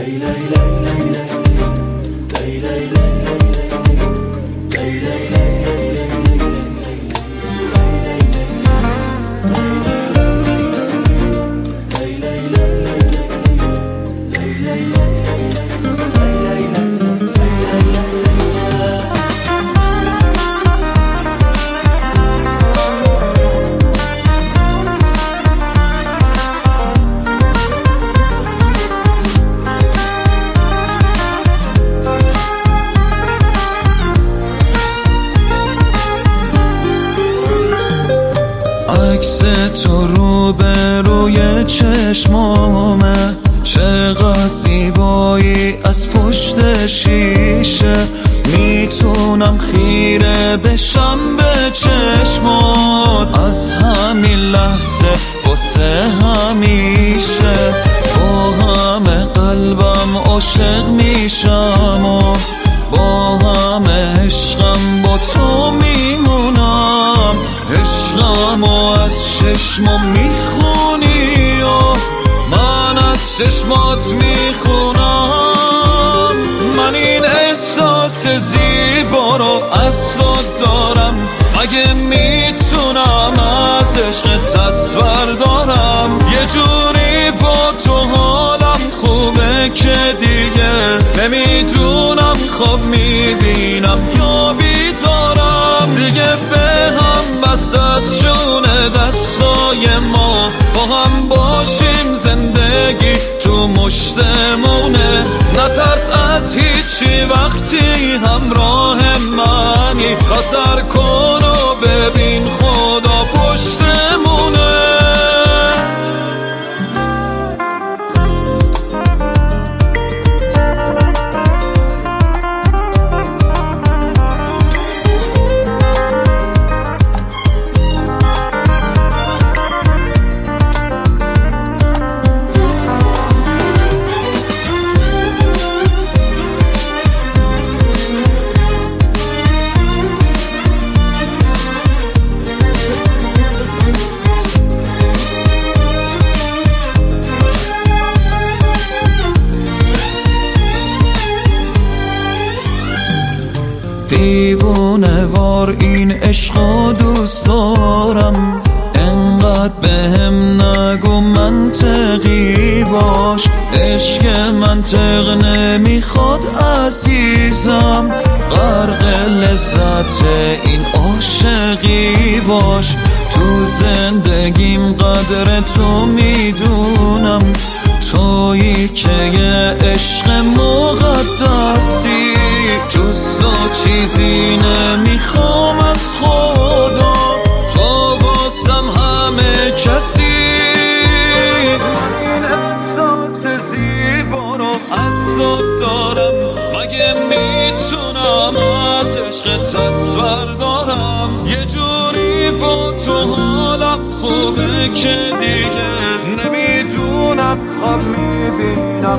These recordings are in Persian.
عکس تو رو به روی چشمامه، چقدر زیبایی از پشت شیشه. میتونم خیره بشم به چشمات از همین لحظه واسه همیشه. با همه قلبم عاشق میشم و با همه عشقم با تو میمونم. عشقمو از چشمم میخونی و من از چشمات میخونم. من این احساس زیبا رو از تو دارم، مگه میتونم از عشق تصور دارم. یه جوری با تو حالم خوبه که دیگه نمیدونم خواب میبینم یا بیدارم. دیگه به هم بس از جون دستای ما، با هم باشیم زندگی تو مشتمونه. نترس از هیچی وقتی همراه منی، خطر کن و ببین خدا پشتمونه. دیوونه وار این عشقو دوست دارم، انقدر بهم نگو منطقی باش. عشق منطق نمیخواد عزیزم، غرق لذت این عاشقی باش. تو زندگیم قدر تو میدونم، تویی که یه عشق مقدسی. جز تو چیزی نمیخوام از خدا، تو واسم همه کسی. این احساس زیبا رو از تو دارم، مگه میتونم از عشق تصور دارم. یه جوری با تو حالم خوبه که دیگه نمیدونم خواب میبینم.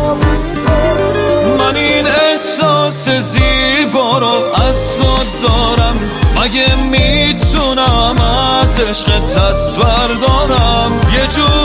من این احساس زیبا رو از تو دارم، مگه میتونم از عشق تصور دارم. یه جور